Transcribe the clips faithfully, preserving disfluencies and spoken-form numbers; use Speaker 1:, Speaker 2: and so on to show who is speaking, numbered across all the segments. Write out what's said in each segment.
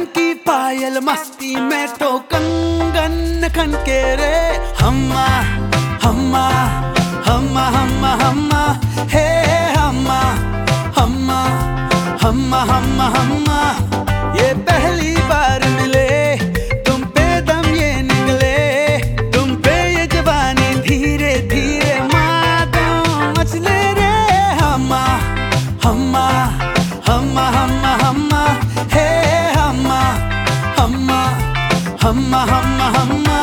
Speaker 1: खन की पायल मस्ती में तो कंगन खन के रे हम्मा हम्मा हम्मा हम्मा हम्मा हे हम्मा हम्मा हम्मा हम्मा हम्मा ये पहली बार मिले तुम पे दम ये निकले तुम पे ये जवानी धीरे धीरे मादम मचले रे हम्मा हम्मा हम्मा हम्मा हम्मा हे हम्मा हम्मा हम्मा हम्मा हम्मा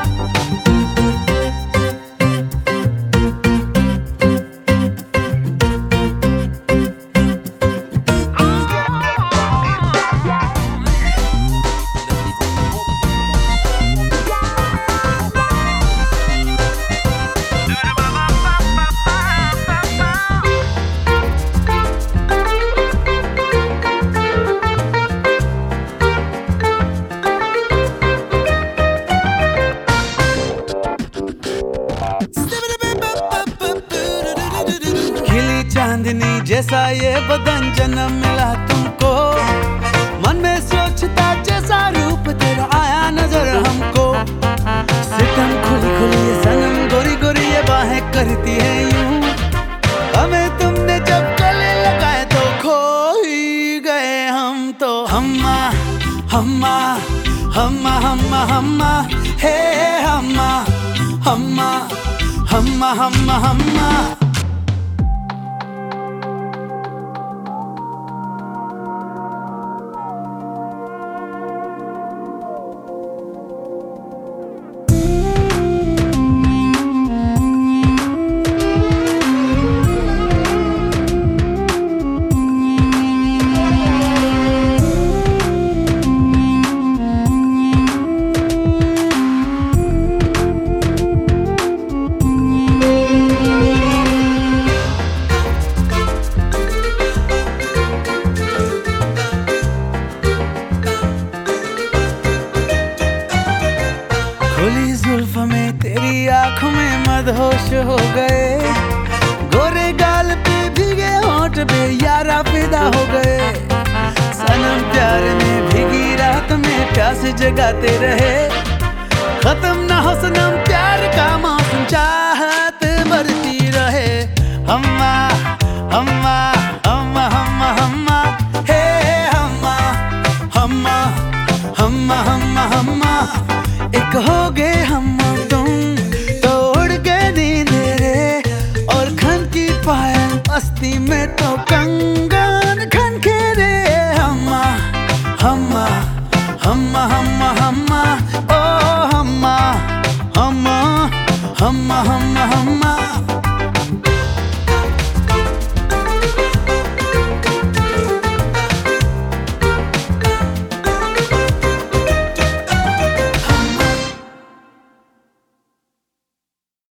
Speaker 1: चांदनी जैसा ये बदन जन्म मिला तुमको मन में सोचता जैसा रूप तेरा आया नजर हमको सितम खुली खुली ये सनम गोरी गोरी ये बाहें करती है यूं हमें तुमने जब गले लगाए तो खो ही गए हम तो हम्मा हम्मा हम्मा हम्मा हम्मा हे हम्मा हम्मा हम्मा हम्मा हम्मा खुली जुल्फ में तेरी आंखों में मदहोश हो गए गोरे गाल पे भीगे होंठ पे यारा फिदा हो गए सनम प्यार में भीगी रात में प्यास जगाते रहे खत्म ना हो सनम प्यार का मौसम चाहत बढ़ती रहे हम्मा हम्मा हम्मा हम्मा हम्मा हे हम्मा हम्मा हम्मा हम्मा हम्मा एक हो गए हम तुम तो उड़ गए नींद रे और खन की पायल मस्ती में तो कंगन खन के रे हम्मा हम्मा हम्मा हम्मा हम्मा ओ हम्मा हम्मा हम्मा हम्मा हम्मा